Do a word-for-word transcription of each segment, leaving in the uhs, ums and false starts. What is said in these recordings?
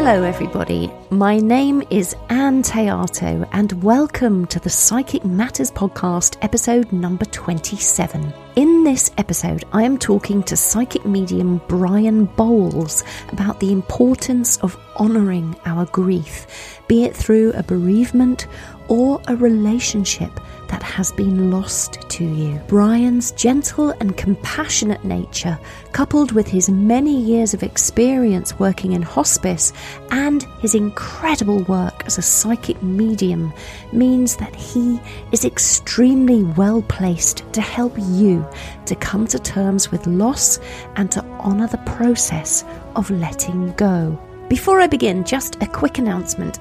Hello everybody, my name is Anne Teato and welcome to the Psychic Matters podcast episode number twenty-seven. In this episode I am talking to psychic medium Brian Bowles about the importance of honouring our grief, be it through a bereavement or a relationship that has been lost to you. Brian's gentle and compassionate nature, coupled with his many years of experience working in hospice and his incredible work as a psychic medium, means that he is extremely well placed to help you to come to terms with loss and to honour the process of letting go. Before I begin, just a quick announcement.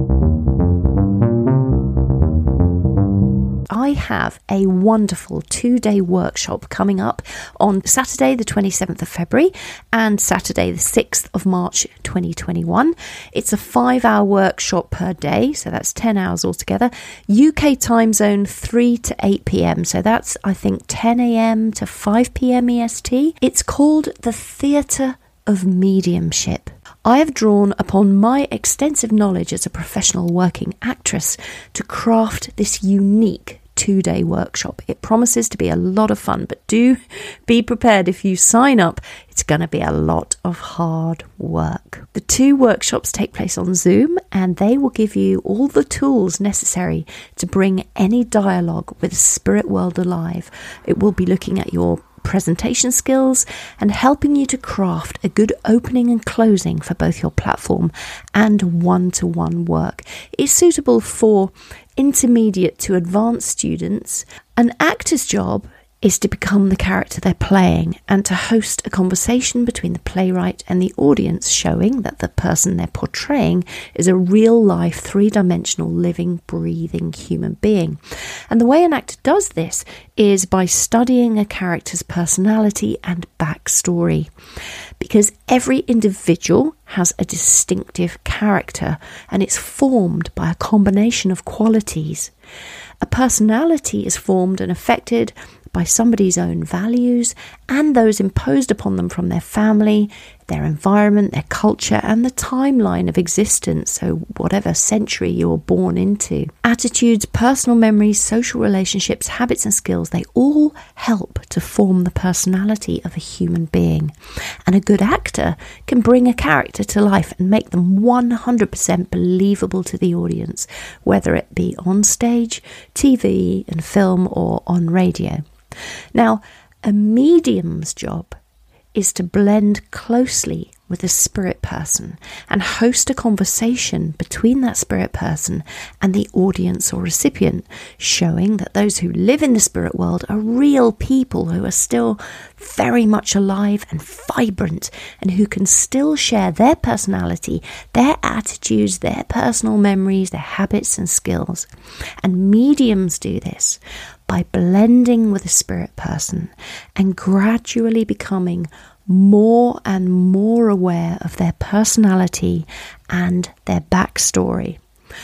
I have a wonderful two-day workshop coming up on Saturday the twenty-seventh of February and Saturday the sixth of March twenty twenty-one. It's a five-hour workshop per day, so that's ten hours altogether. U K time zone three to eight p.m, so that's, I think, ten a.m. to five p.m. E S T. It's called The Theatre of Mediumship. I have drawn upon my extensive knowledge as a professional working actress to craft this unique two-day workshop. It promises to be a lot of fun, but do be prepared if you sign up. It's going to be a lot of hard work. The two workshops take place on Zoom, and they will give you all the tools necessary to bring any dialogue with the spirit world alive. It will be looking at your presentation skills and helping you to craft a good opening and closing for both your platform and one-to-one work. It's suitable for intermediate to advanced students. An actor's job is to become the character they're playing and to host a conversation between the playwright and the audience, showing that the person they're portraying is a real-life, three-dimensional, living, breathing human being. And the way an actor does this is by studying a character's personality and backstory, because every individual has a distinctive character and it's formed by a combination of qualities. A personality is formed and affected by somebody's own values and those imposed upon them from their family, their environment, their culture, and the timeline of existence, so whatever century you were born into. Attitudes, personal memories, social relationships, habits and skills, they all help to form the personality of a human being. And a good actor can bring a character to life and make them one hundred percent believable to the audience, whether it be on stage, T V and film, or on radio. Now, a medium's job is to blend closely with a spirit person and host a conversation between that spirit person and the audience or recipient, showing that those who live in the spirit world are real people who are still very much alive and vibrant and who can still share their personality, their attitudes, their personal memories, their habits and skills. And mediums do this by blending with a spirit person and gradually becoming more and more aware of their personality and their backstory.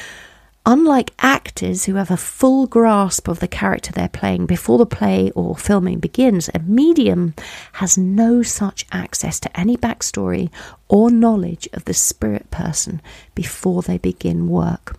Unlike actors who have a full grasp of the character they're playing before the play or filming begins, a medium has no such access to any backstory or knowledge of the spirit person before they begin work.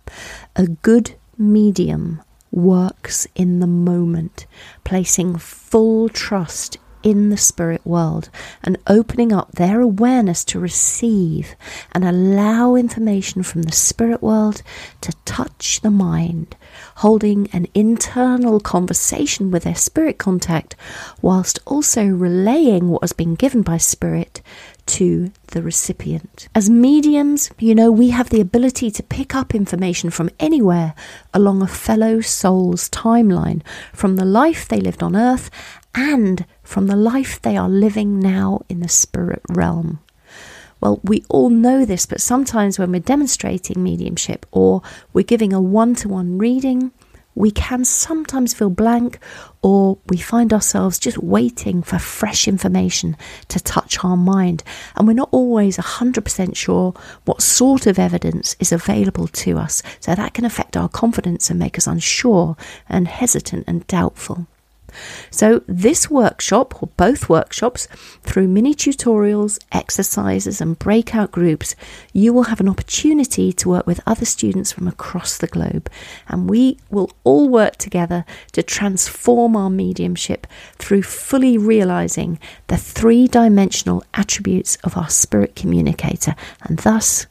A good medium works in the moment, placing full trust in the spirit world and opening up their awareness to receive and allow information from the spirit world to touch the mind, holding an internal conversation with their spirit contact whilst also relaying what has been given by spirit to the recipient. As mediums, you know, we have the ability to pick up information from anywhere along a fellow soul's timeline, from the life they lived on earth and from the life they are living now in the spirit realm. Well, we all know this, but sometimes when we're demonstrating mediumship or we're giving a one-to-one reading, we can sometimes feel blank, or we find ourselves just waiting for fresh information to touch our mind, and we're not always one hundred percent sure what sort of evidence is available to us, so that can affect our confidence and make us unsure and hesitant and doubtful. So this workshop, or both workshops, through mini tutorials, exercises and breakout groups, you will have an opportunity to work with other students from across the globe, and we will all work together to transform our mediumship through fully realizing the three-dimensional attributes of our spirit communicator, and thus,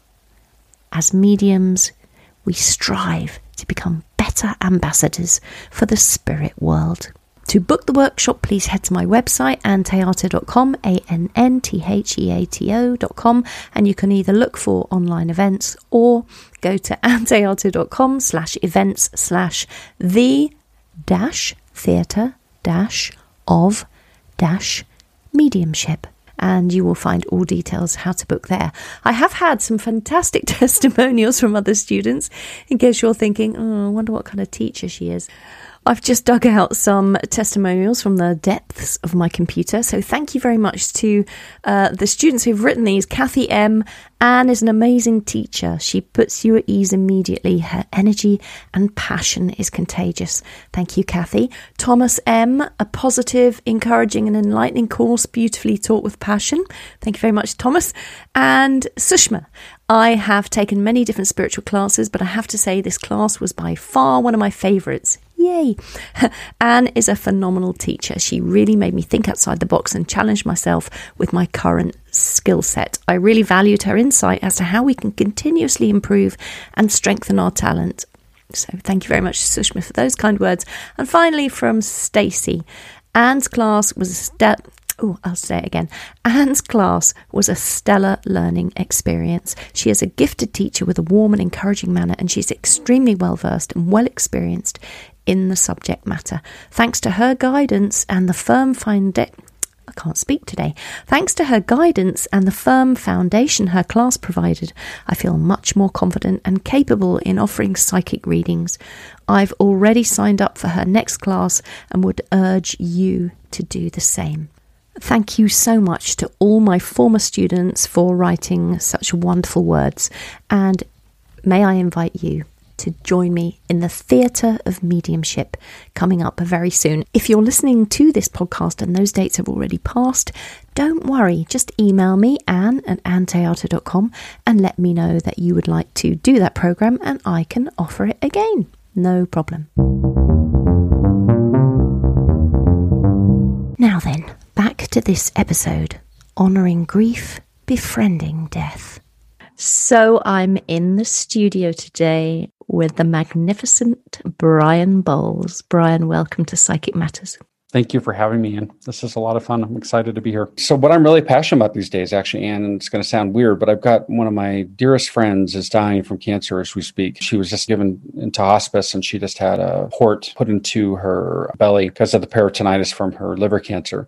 as mediums, we strive to become better ambassadors for the spirit world. To book the workshop, please head to my website, antheato dot com, A N N T H E A T O dot com, and you can either look for online events or go to antheato dot com slash events slash the dash theatre dash of dash mediumship. And you will find all details how to book there. I have had some fantastic testimonials from other students, in case you're thinking, oh, I wonder what kind of teacher she is. I've just dug out some testimonials from the depths of my computer. So thank you very much to uh, the students who've written these. Kathy M. Anne is an amazing teacher. She puts you at ease immediately. Her energy and passion is contagious. Thank you, Kathy. Thomas M. A positive, encouraging and enlightening course, beautifully taught with passion. Thank you very much, Thomas. And Sushma. I have taken many different spiritual classes, but I have to say this class was by far one of my favourites. Yay! Anne is a phenomenal teacher. She really made me think outside the box and challenge myself with my current skill set. I really valued her insight as to how we can continuously improve and strengthen our talent. So thank you very much, Sushma, for those kind words. And finally, from Stacey, Anne's class was a step. Oh, I'll say it again. Anne's class was a stellar learning experience. She is a gifted teacher with a warm and encouraging manner, and she's extremely well versed and well experienced in the subject matter. Thanks to her guidance and the firm foundation. I can't speak today. Thanks to her guidance and the firm foundation her class provided, I feel much more confident and capable in offering psychic readings. I've already signed up for her next class and would urge you to do the same. Thank you so much to all my former students for writing such wonderful words, and may I invite you to join me in the Theatre of Mediumship coming up very soon. If you're listening to this podcast and those dates have already passed, don't worry, just email me, Anne at antheato dot com, and let me know that you would like to do that programme and I can offer it again. No problem. Now then, back to this episode, Honouring Grief, Befriending Death. So I'm in the studio today with the magnificent Brian Bowles. Brian, welcome to Psychic Matters. Thank you for having me, Anne. This is a lot of fun. I'm excited to be here. So what I'm really passionate about these days, actually, Anne, and it's going to sound weird, but I've got one of my dearest friends is dying from cancer as we speak. She was just given into hospice and she just had a port put into her belly because of the peritonitis from her liver cancer.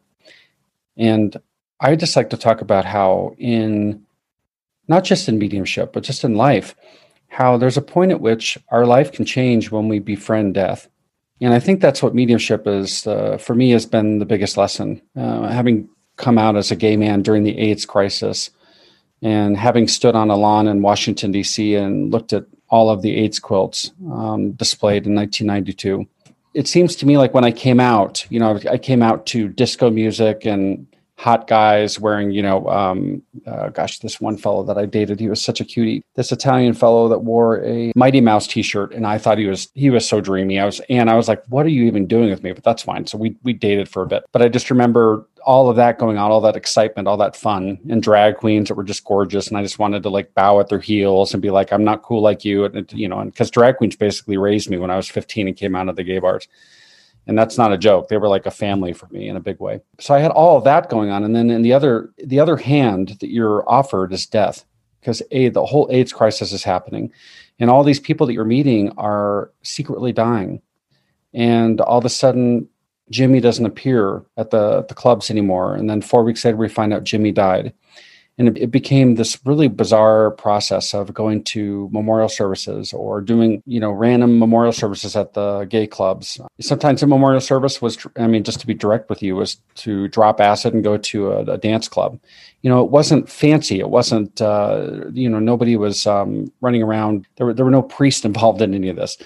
And I just like to talk about how in, not just in mediumship, but just in life, how there's a point at which our life can change when we befriend death. And I think that's what mediumship is, uh, for me, has been the biggest lesson. Uh, having come out as a gay man during the AIDS crisis and having stood on a lawn in Washington, D C and looked at all of the AIDS quilts um, displayed in nineteen ninety-two. It seems to me like when I came out, you know, I came out to disco music and hot guys wearing, you know, um, uh, gosh, this one fellow that I dated, he was such a cutie. This Italian fellow that wore a Mighty Mouse t-shirt, and I thought he was he was so dreamy. I was, and I was like, what are you even doing with me? But that's fine. So we we dated for a bit. But I just remember all of that going on, all that excitement, all that fun, and drag queens that were just gorgeous. And I just wanted to like bow at their heels and be like, I'm not cool like you, and you know, and because drag queens basically raised me when I was fifteen and came out of the gay bars. And that's not a joke. They were like a family for me in a big way. So I had all of that going on. And then in the other, the other hand that you're offered is death, because a, the whole AIDS crisis is happening. And all these people that you're meeting are secretly dying. And all of a sudden, Jimmy doesn't appear at the, the clubs anymore. And then four weeks later, we find out Jimmy died. And it, it became this really bizarre process of going to memorial services or doing, you know, random memorial services at the gay clubs. Sometimes a memorial service was, I mean, just to be direct with you, was to drop acid and go to a, a dance club. You know, it wasn't fancy. It wasn't, uh, you know, nobody was um, running around. There were, there were no priests involved in any of this.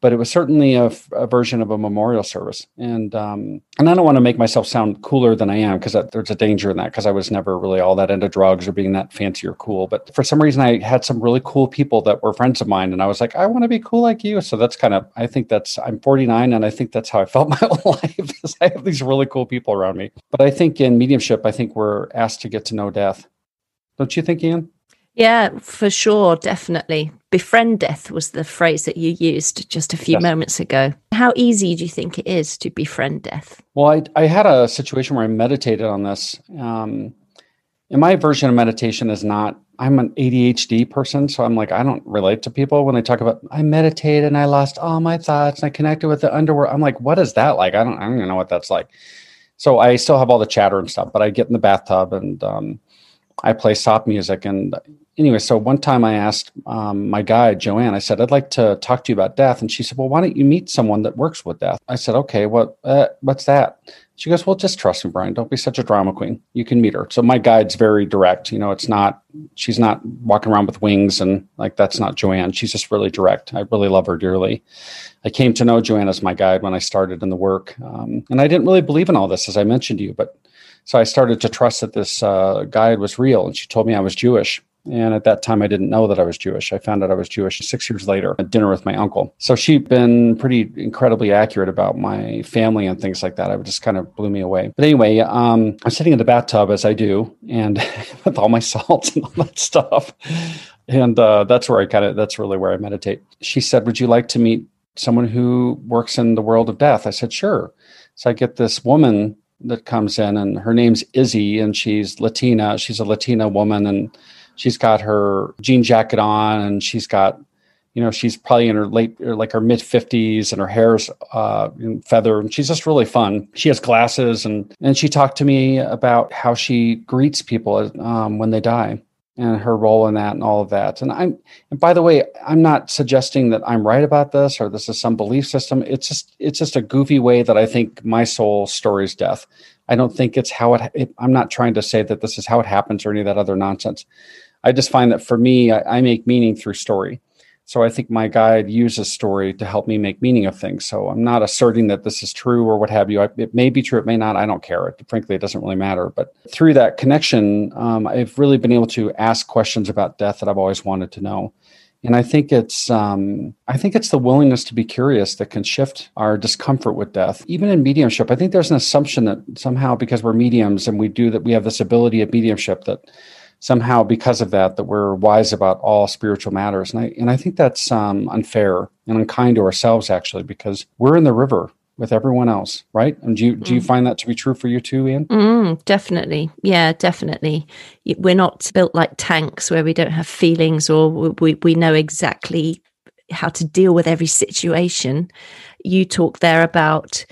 but it was certainly a, a version of a memorial service. And um, and I don't want to make myself sound cooler than I am, because there's a danger in that, because I was never really all that into drugs or being that fancy or cool. But for some reason, I had some really cool people that were friends of mine, and I was like, I want to be cool like you. So that's kind of, I think that's, I'm forty-nine, and I think that's how I felt my whole life, is I have these really cool people around me. But I think in mediumship, I think we're asked to get to know death. Don't you think, Ian? Yeah, for sure, definitely. Befriend death was the phrase that you used just a few Yes. moments ago. How easy do you think it is to befriend death? Well, I, I had a situation where I meditated on this. Um, and my version of meditation is not, I'm an A D H D person. So I'm like, I don't relate to people when they talk about, I meditated and I lost all my thoughts and I connected with the underworld. I'm like, what is that like? I don't, I don't even know what that's like. So I still have all the chatter and stuff, but I get in the bathtub and um, I play soft music. And anyway, so one time I asked um, my guide, Joanne, I said, I'd like to talk to you about death. And she said, well, why don't you meet someone that works with death? I said, okay, what, uh, what's that? She goes, well, just trust me, Brian. Don't be such a drama queen. You can meet her. So my guide's very direct. You know, it's not, she's not walking around with wings and like, that's not Joanne. She's just really direct. I really love her dearly. I came to know Joanne as my guide when I started in the work. Um, and I didn't really believe in all this, as I mentioned to you, but so I started to trust that this uh, guide was real. And she told me I was Jewish. And at that time, I didn't know that I was Jewish. I found out I was Jewish six years later at dinner with my uncle. So she'd been pretty incredibly accurate about my family and things like that. It just kind of blew me away. But anyway, um, I'm sitting in the bathtub, as I do, and with all my salts and all that stuff. And uh, that's where I kind of, that's really where I meditate. She said, would you like to meet someone who works in the world of death? I said, sure. So I get this woman that comes in, and her name's Izzy, and she's Latina. She's a Latina woman, and she's got her jean jacket on, and she's got, you know, she's probably in her late, like her mid fifties, and her hair's uh, in feather, and she's just really fun. She has glasses, and and she talked to me about how she greets people um, when they die, and her role in that, and all of that. And I'm, and by the way, I'm not suggesting that I'm right about this or this is some belief system. It's just, it's just a goofy way that I think my soul stories death. I don't think it's how it, it, I'm not trying to say that this is how it happens or any of that other nonsense. I just find that for me, I, I make meaning through story. So I think my guide uses story to help me make meaning of things. So I'm not asserting that this is true or what have you. I, it may be true, it may not. I don't care. It, frankly, it doesn't really matter. But through that connection, um, I've really been able to ask questions about death that I've always wanted to know. And I think it's um, I think it's the willingness to be curious that can shift our discomfort with death. Even in mediumship, I think there's an assumption that somehow because we're mediums and we do that, we have this ability of mediumship that somehow because of that, that we're wise about all spiritual matters. And I and I think that's um, unfair and unkind to ourselves, actually, because we're in the river with everyone else, right? And do you, mm. do you find that to be true for you too, Ian? Mm, definitely. Yeah, definitely. We're not built like tanks where we don't have feelings or we, we know exactly how to deal with every situation. You talk there about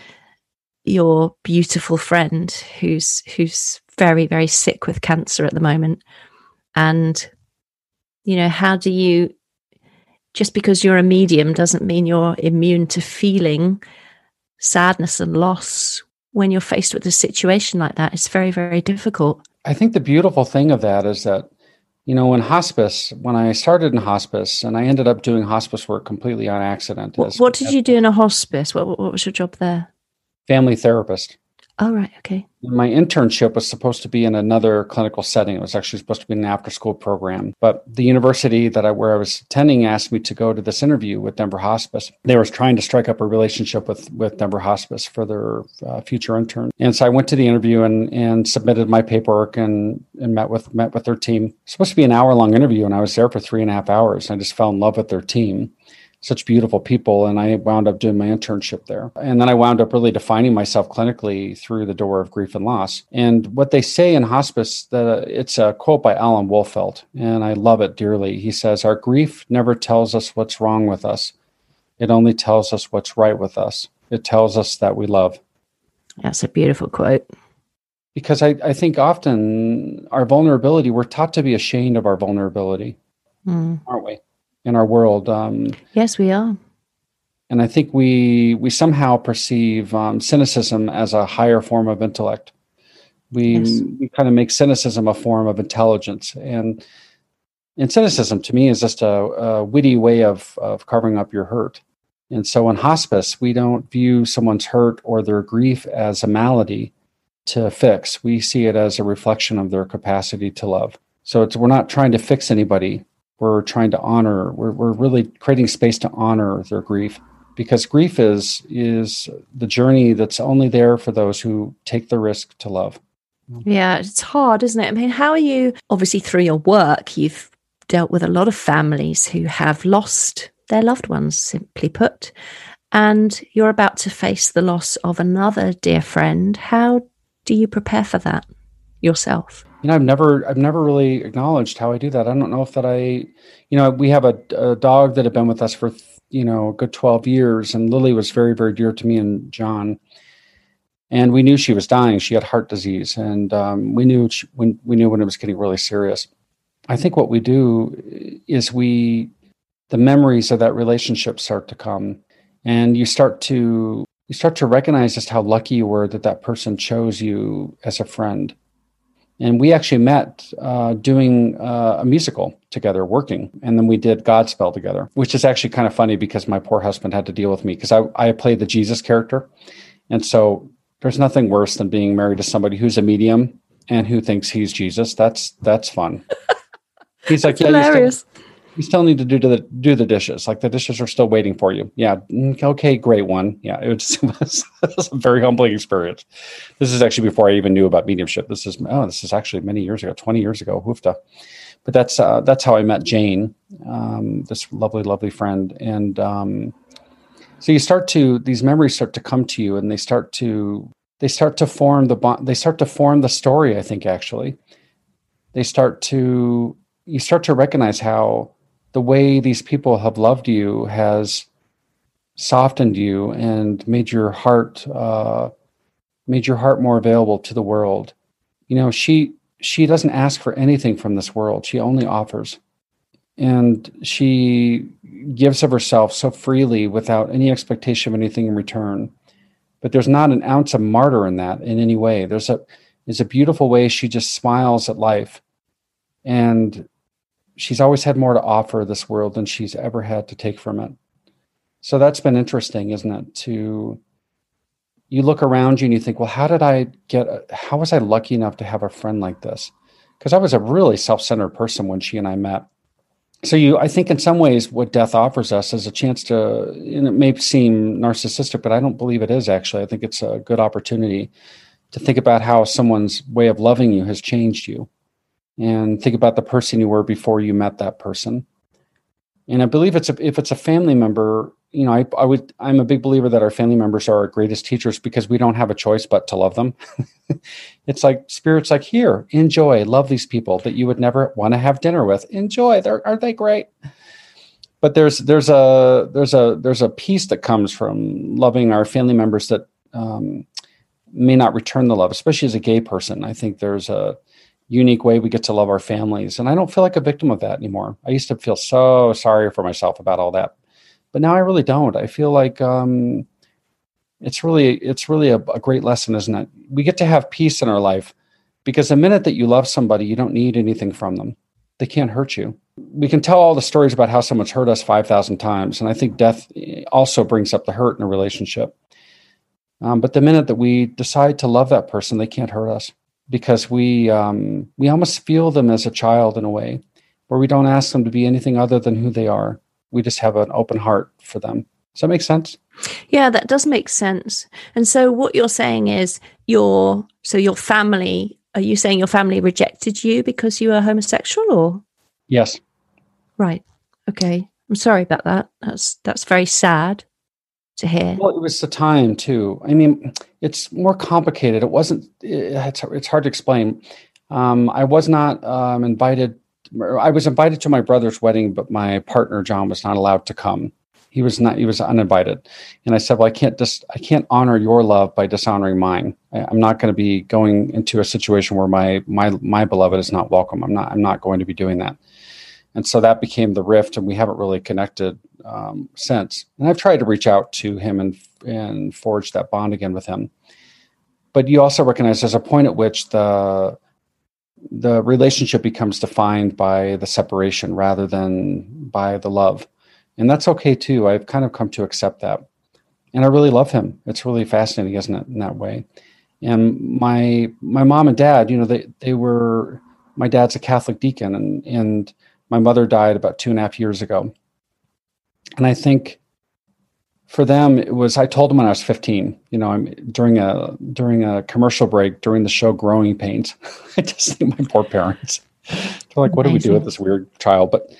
your beautiful friend who's who's very, very sick with cancer at the moment. And, you know, how do you, just because you're a medium doesn't mean you're immune to feeling sadness and loss when you're faced with a situation like that. It's very, very difficult. I think the beautiful thing of that is that, you know, in hospice, when I started in hospice, and I ended up doing hospice work completely on accident. What, what did you do in a hospice? What, what was your job there? Family therapist. Oh, right. Okay. My internship was supposed to be in another clinical setting. It was actually supposed to be an after-school program. But the university that I where I was attending asked me to go to this interview with Denver Hospice. They were trying to strike up a relationship with, with Denver Hospice for their uh, future intern. And so I went to the interview and and submitted my paperwork and, and met with met with their team. It was supposed to be an hour-long interview, and I was there for three and a half hours. I just fell in love with their team. Such beautiful people. And I wound up doing my internship there. And then I wound up really defining myself clinically through the door of grief and loss. And what they say in hospice, that uh, it's a quote by Alan Wolfelt, and I love it dearly. He says, our grief never tells us what's wrong with us. It only tells us what's right with us. It tells us that we love. That's a beautiful quote. Because I, I think often our vulnerability, we're taught to be ashamed of our vulnerability, mm. aren't we? In our world. Um, yes, we are. And I think we we somehow perceive um, cynicism as a higher form of intellect. We, yes. we kind of make cynicism a form of intelligence. And, and cynicism to me is just a, a witty way of, of covering up your hurt. And so in hospice, we don't view someone's hurt or their grief as a malady to fix. We see it as a reflection of their capacity to love. So it's, we're not trying to fix anybody. We're trying to honor, we're, we're really creating space to honor their grief, because grief is, is the journey that's only there for those who take the risk to love. Yeah, it's hard, isn't it? I mean, how are you, obviously through your work, you've dealt with a lot of families who have lost their loved ones, simply put, and you're about to face the loss of another dear friend. How do you prepare for that yourself? You know, I've never, I've never really acknowledged how I do that. I don't know if that I, you know, we have a, a dog that had been with us for, you know, a good twelve years, and Lily was very, very dear to me and John. And we knew she was dying. She had heart disease, and um, we knew she, when we knew when it was getting really serious. I think what we do is we, the memories of that relationship start to come, and you start to you start to recognize just how lucky you were that that person chose you as a friend. And we actually met uh, doing uh, a musical together, working, and then we did Godspell together, which is actually kind of funny because my poor husband had to deal with me because I, I played the Jesus character, and so there's nothing worse than being married to somebody who's a medium and who thinks he's Jesus. That's that's fun. He's like, yeah, hilarious. You still, you still need to do the do the dishes. Like the dishes are still waiting for you. Yeah, okay, great one. Yeah, it was, it was, it was a very humbling experience. This is actually before I even knew about mediumship. This is oh, this is actually many years ago, twenty years ago. Hoofda. But that's uh, that's how I met Jane, um, this lovely, lovely friend. And um, so you start to these memories start to come to you, and they start to they start to form the bond. They start to form the story. I think actually, they start to you start to recognize how the way these people have loved you has softened you and made your heart uh, made your heart more available to the world. You know, she she doesn't ask for anything from this world. She only offers, and she gives of herself so freely without any expectation of anything in return. But there's not an ounce of martyr in that in any way. There's a there's a beautiful way she just smiles at life, and she's always had more to offer this world than she's ever had to take from it. So that's been interesting, isn't it? To you look around you and you think, well, how did I get, a, how was I lucky enough to have a friend like this? Because I was a really self-centered person when she and I met. So you, I think in some ways what death offers us is a chance to, and it may seem narcissistic, but I don't believe it is actually. I think it's a good opportunity to think about how someone's way of loving you has changed you. And think about the person you were before you met that person. And I believe it's a, if it's a family member, you know, I, I would, I'm a big believer that our family members are our greatest teachers because we don't have a choice but to love them. It's like Spirit's like, here, enjoy, love these people that you would never want to have dinner with. Enjoy, They're, aren't they great? But there's there's a there's a there's a peace that comes from loving our family members that um, may not return the love, especially as a gay person. I think there's a unique way we get to love our families. And I don't feel like a victim of that anymore. I used to feel so sorry for myself about all that, but now I really don't. I feel like um, it's really, it's really a, a great lesson, isn't it? We get to have peace in our life because the minute that you love somebody, you don't need anything from them. They can't hurt you. We can tell all the stories about how someone's hurt us five thousand times. And I think death also brings up the hurt in a relationship. Um, but the minute that we decide to love that person, they can't hurt us. Because we um, we almost feel them as a child in a way, where we don't ask them to be anything other than who they are. We just have an open heart for them. Does that make sense? Yeah, that does make sense. And so what you're saying is your so your family, are you saying your family rejected you because you were homosexual or? Yes. Right. Okay. I'm sorry about that. That's that's very sad to hear. Well, it was the time too. I mean, it's more complicated. It wasn't, it's, it's hard to explain. Um, I was not um, invited. I was invited to my brother's wedding, but my partner, John, was not allowed to come. He was not, he was uninvited. And I said, well, I can't just, I can't honor your love by dishonoring mine. I, I'm not going to be going into a situation where my, my, my beloved is not welcome. I'm not, I'm not going to be doing that. And so that became the rift, and we haven't really connected um, since. And I've tried to reach out to him and and forge that bond again with him. But you also recognize there's a point at which the the relationship becomes defined by the separation rather than by the love. And that's okay too. I've kind of come to accept that. And I really love him. It's really fascinating, isn't it, in that way? And my my mom and dad, you know, they they were, my dad's a Catholic deacon, and and my mother died about two and a half years ago. And I think for them, it was, I told them when I was fifteen, you know, I'm during a during a commercial break during the show Growing Pains. I just think my poor parents. They're like, what do we do with this weird child? But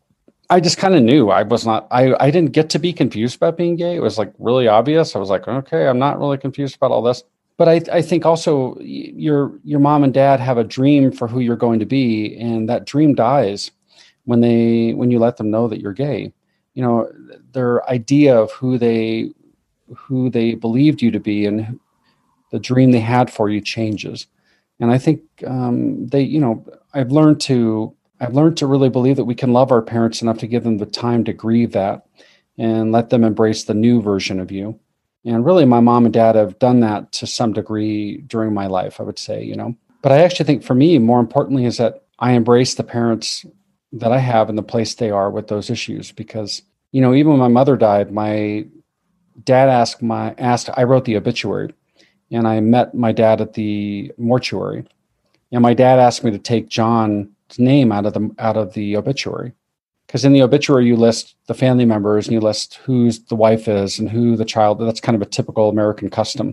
I just kind of knew I was not, I, I didn't get to be confused about being gay. It was like really obvious. I was like, okay, I'm not really confused about all this. But I, I think also your your mom and dad have a dream for who you're going to be, and that dream dies when they when you let them know that you're gay. You know, their idea of who they who they believed you to be and the dream they had for you changes. And I think um, they, you know, I've learned to I've learned to really believe that we can love our parents enough to give them the time to grieve that and let them embrace the new version of you. And really, my mom and dad have done that to some degree during my life, I would say, you know. But I actually think for me, more importantly, is that I embrace the parents that I have and the place they are with those issues. Because, you know, even when my mother died, my dad asked my asked, I wrote the obituary, and I met my dad at the mortuary. And my dad asked me to take John's name out of the out of the obituary. Because in the obituary, you list the family members and you list who the wife is and who the child. That's kind of a typical American custom.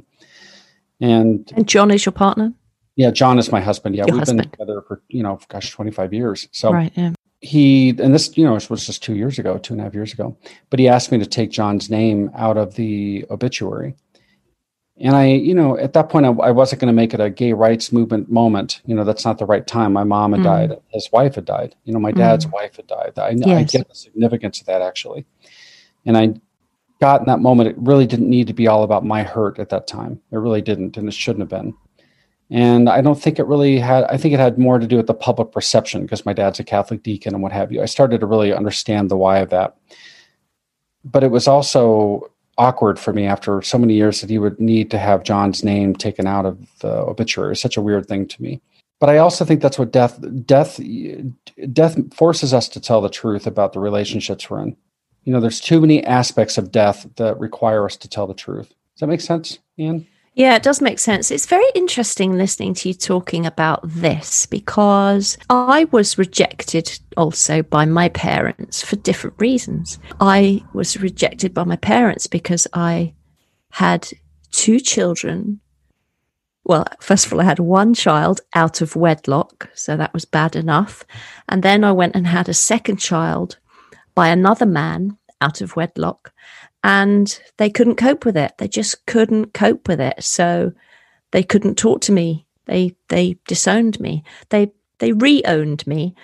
And and John is your partner? Yeah, John is my husband. Yeah, your we've husband. been together for, you know, gosh, twenty-five years. So right, yeah. he, and this, you know, it was just two years ago, two and a half years ago. But he asked me to take John's name out of the obituary. And I, you know, at that point, I, I wasn't going to make it a gay rights movement moment. You know, that's not the right time. My mom had mm. died. His wife had died. You know, my dad's mm. wife had died. I, yes. I get the significance of that, actually. And I got in that moment, it really didn't need to be all about my hurt at that time. It really didn't, and it shouldn't have been. And I don't think it really had, I think it had more to do with the public perception, because my dad's a Catholic deacon and what have you. I started to really understand the why of that. But it was also awkward for me after so many years that he would need to have John's name taken out of the obituary. It's such a weird thing to me. But I also think that's what death, death, death forces us to tell the truth about the relationships we're in. You know, there's too many aspects of death that require us to tell the truth. Does that make sense, Ian? Yeah, it does make sense. It's very interesting listening to you talking about this, because I was rejected also by my parents for different reasons. I was rejected by my parents because I had two children. Well, first of all, I had one child out of wedlock, so that was bad enough. And then I went and had a second child by another man out of wedlock. And they couldn't cope with it. They just couldn't cope with it. So they couldn't talk to me. They they disowned me. They they re-owned me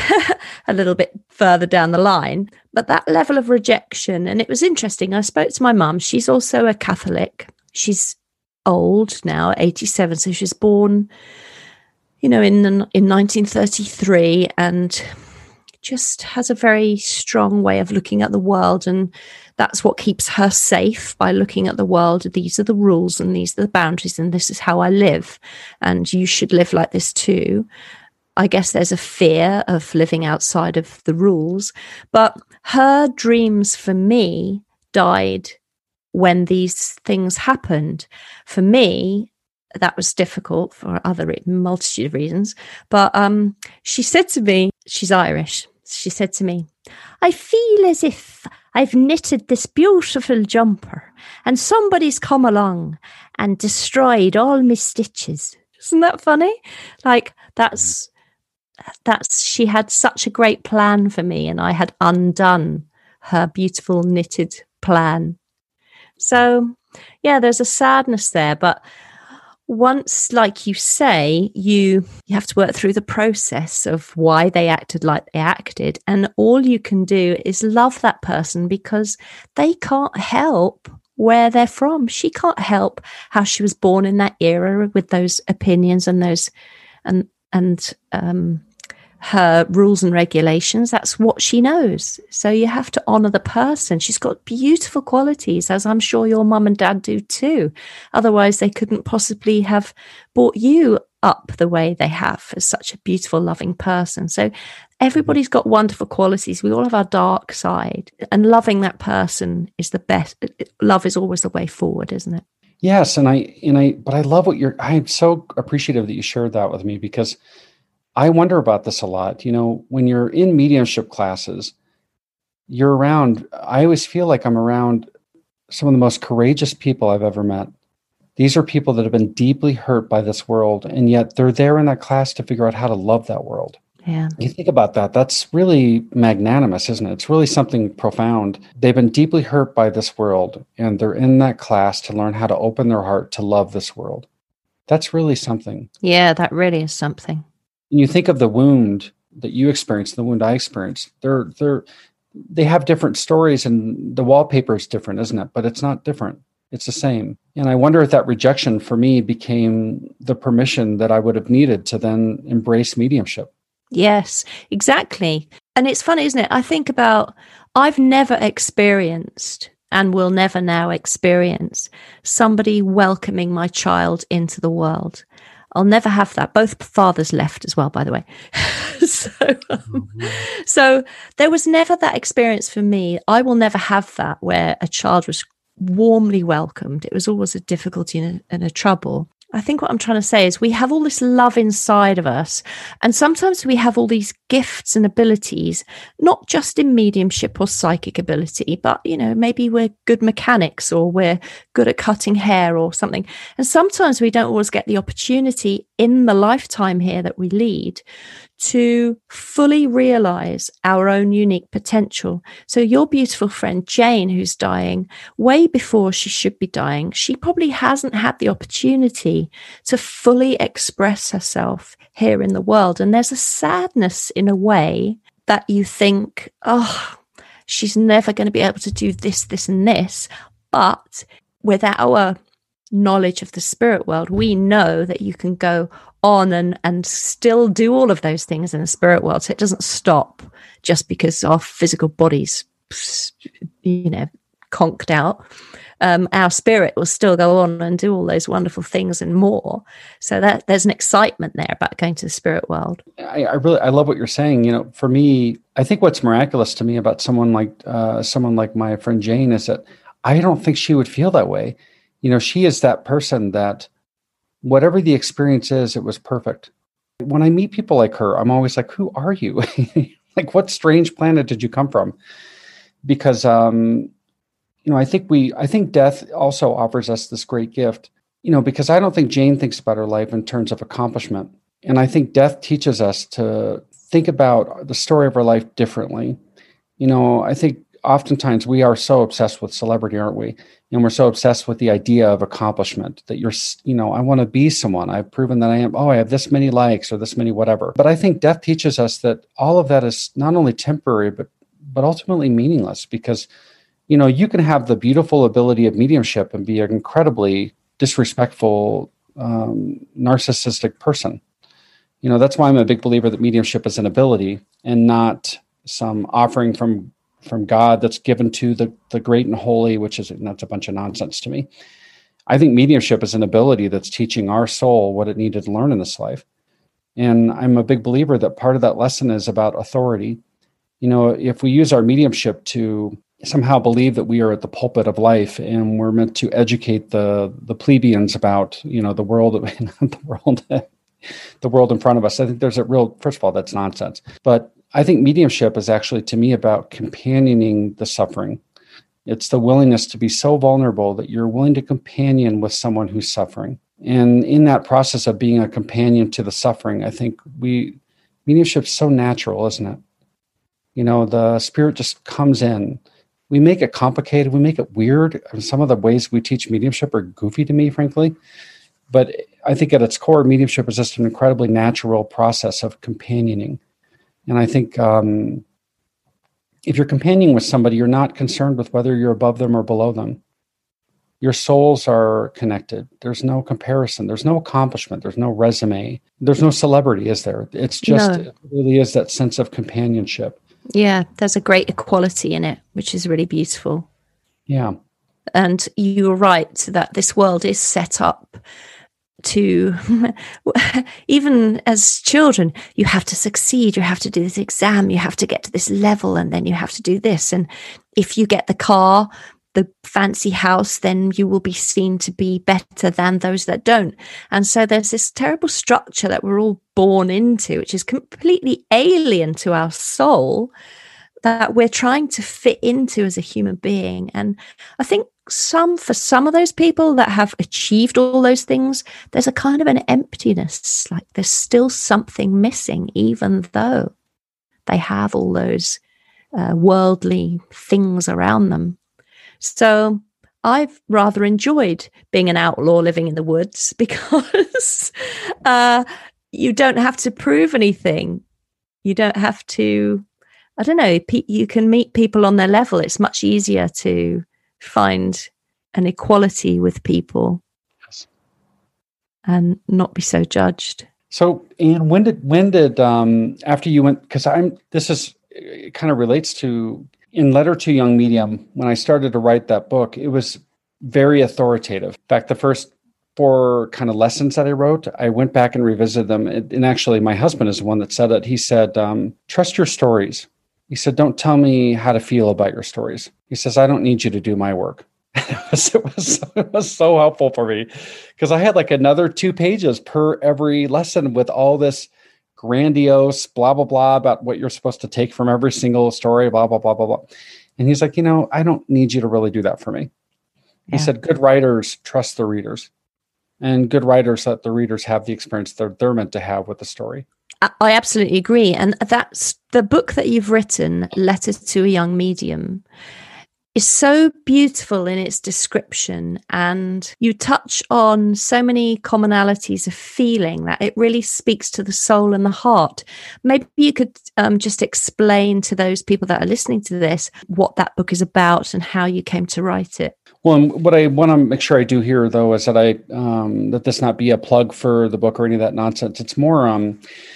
a little bit further down the line. But that level of rejection, and it was interesting. I spoke to my mum. She's also a Catholic. She's old now, eighty-seven. So she was born, you know, in in nineteen thirty-three, and just has a very strong way of looking at the world, and that's what keeps her safe, by looking at the world. These are the rules and these are the boundaries, and this is how I live, and you should live like this too. I guess there's a fear of living outside of the rules, but her dreams for me died when these things happened. For me, that was difficult for other multitude of reasons, but um, she said to me, she's Irish, she said to me, I feel as if I've knitted this beautiful jumper and somebody's come along and destroyed all my stitches. Isn't that funny? Like, that's, that's, she had such a great plan for me, and I had undone her beautiful knitted plan. So, yeah, there's a sadness there, but once, like you say, you you have to work through the process of why they acted like they acted, and all you can do is love that person, because they can't help where they're from. She can't help how she was born in that era with those opinions and those and and um her rules and regulations. That's what she knows. So you have to honor the person. She's got beautiful qualities, as I'm sure your mum and dad do too. Otherwise, they couldn't possibly have brought you up the way they have as such a beautiful, loving person. So everybody's got wonderful qualities. We all have our dark side, and loving that person is the best. Love is always the way forward, isn't it? Yes. And I, and I, but I love what you're, I'm so appreciative that you shared that with me, because I wonder about this a lot. You know, when you're in mediumship classes, you're around, I always feel like I'm around some of the most courageous people I've ever met. These are people that have been deeply hurt by this world, and yet they're there in that class to figure out how to love that world. Yeah. You think about that, that's really magnanimous, isn't it? It's really something profound. They've been deeply hurt by this world, and they're in that class to learn how to open their heart to love this world. That's really something. Yeah, that really is something. And you think of the wound that you experienced, the wound I experienced, they're, they're, they have different stories, and the wallpaper is different, isn't it? But it's not different. It's the same. And I wonder if that rejection for me became the permission that I would have needed to then embrace mediumship. Yes, exactly. And it's funny, isn't it? I think about, I've never experienced and will never now experience somebody welcoming my child into the world. I'll never have that. Both fathers left as well, by the way. so, um, mm-hmm. so there was never that experience for me. I will never have that where a child was warmly welcomed. It was always a difficulty and a, and a trouble. I think what I'm trying to say is we have all this love inside of us, and sometimes we have all these gifts and abilities, not just in mediumship or psychic ability, but, you know, maybe we're good mechanics or we're good at cutting hair or something. And sometimes we don't always get the opportunity in the lifetime here that we lead to fully realize our own unique potential. So your beautiful friend Jane, who's dying way before she should be dying, she probably hasn't had the opportunity to fully express herself here in the world. And there's a sadness in a way that you think, oh, she's never going to be able to do this, this, and this. But with our knowledge of the spirit world, we know that you can go on and, and still do all of those things in the spirit world. So it doesn't stop just because our physical body's, you know, conked out. Um, our spirit will still go on and do all those wonderful things and more. So that there's an excitement there about going to the spirit world. I, I really, I love what you're saying. You know, for me, I think what's miraculous to me about someone like, uh, someone like my friend Jane is that I don't think she would feel that way. You know, she is that person that whatever the experience is, it was perfect. When I meet people like her, I'm always like, who are you? Like, what strange planet did you come from? Because, um, you know, I think we, I think death also offers us this great gift, you know, because I don't think Jane thinks about her life in terms of accomplishment. And I think death teaches us to think about the story of our life differently. You know, I think oftentimes we are so obsessed with celebrity, aren't we? And we're so obsessed with the idea of accomplishment that you're, you know, I want to be someone. I've proven that I am, oh, I have this many likes or this many whatever. But I think death teaches us that all of that is not only temporary, but, but ultimately meaningless, because, you know, you can have the beautiful ability of mediumship and be an incredibly disrespectful, um, narcissistic person. You know, that's why I'm a big believer that mediumship is an ability and not some offering from from God that's given to the, the great and holy, which is, and that's a bunch of nonsense to me. I think mediumship is an ability that's teaching our soul what it needed to learn in this life. And I'm a big believer that part of that lesson is about authority. You know, if we use our mediumship to somehow believe that we are at the pulpit of life and we're meant to educate the the plebeians about, you know, the world, the world, the world in front of us, I think there's a real, first of all, that's nonsense. But I think mediumship is actually, to me, about companioning the suffering. It's the willingness to be so vulnerable that you're willing to companion with someone who's suffering. And in that process of being a companion to the suffering, I think we, mediumship's so natural, isn't it? You know, the spirit just comes in. We make it complicated. We make it weird. Some of the ways we teach mediumship are goofy to me, frankly. But I think at its core, mediumship is just an incredibly natural process of companioning. And I think um, if you're companioning with somebody, you're not concerned with whether you're above them or below them. Your souls are connected. There's no comparison. There's no accomplishment. There's no resume. There's no celebrity, is there? It's just, no. It really is that sense of companionship. Yeah, there's a great equality in it, which is really beautiful. Yeah. And you're right that this world is set up to, even as children, you have to succeed, you have to do this exam, you have to get to this level, and then you have to do this. And if you get the car, the fancy house, then you will be seen to be better than those that don't. And so there's this terrible structure that we're all born into, which is completely alien to our soul, that we're trying to fit into as a human being. And I think some, for some of those people that have achieved all those things, there's a kind of an emptiness, like there's still something missing, even though they have all those uh, worldly things around them. So I've rather enjoyed being an outlaw living in the woods because uh, you don't have to prove anything. You don't have to, I don't know, pe- you can meet people on their level. It's much easier to find an equality with people. Yes. And not be so judged. So, Anne, when did, when did, um, after you went, because I'm, this is, it kind of relates to, in Letter to Young Medium, when I started to write that book, it was very authoritative. In fact, the first four kind of lessons that I wrote, I went back and revisited them. And actually, my husband is the one that said it. He said, um, trust your stories. He said, don't tell me how to feel about your stories. He says, I don't need you to do my work. it, was, it, was, it was so helpful for me because I had like another two pages per every lesson with all this grandiose, blah, blah, blah, about what you're supposed to take from every single story, blah, blah, blah, blah, blah. And he's like, you know, I don't need you to really do that for me. He yeah. said, good writers trust the readers, and good writers let the readers have the experience that they're meant to have with the story. I absolutely agree. And that's the book that you've written, Letters to a Young Medium, is so beautiful in its description, and you touch on so many commonalities of feeling that it really speaks to the soul and the heart. Maybe you could um, just explain to those people that are listening to this what that book is about and how you came to write it. Well, and what I want to make sure I do here, though, is that I um, that this not be a plug for the book or any of that nonsense. It's more, um,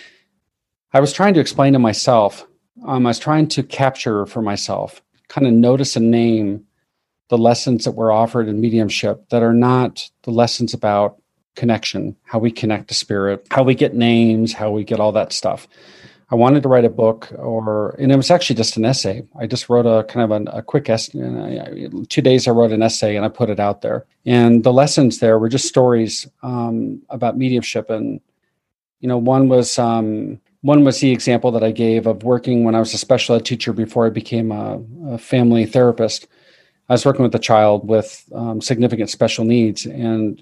I was trying to explain to myself, um, I was trying to capture for myself, kind of notice and name the lessons that were offered in mediumship that are not the lessons about connection, how we connect to spirit, how we get names, how we get all that stuff. I wanted to write a book, or, and it was actually just an essay. I just wrote a kind of an, a quick essay. Two days I wrote an essay and I put it out there. And the lessons there were just stories um, about mediumship. And, you know, one was, um, One was the example that I gave of working when I was a special ed teacher before I became a, a family therapist. I was working with a child with um, significant special needs, and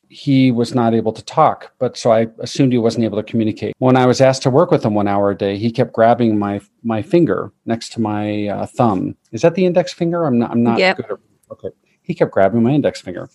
he was not able to talk, but so I assumed he wasn't able to communicate. When I was asked to work with him one hour a day, he kept grabbing my my finger next to my uh, thumb. Is that the index finger? I'm not. I'm not yep. good at, okay. He kept grabbing my index finger,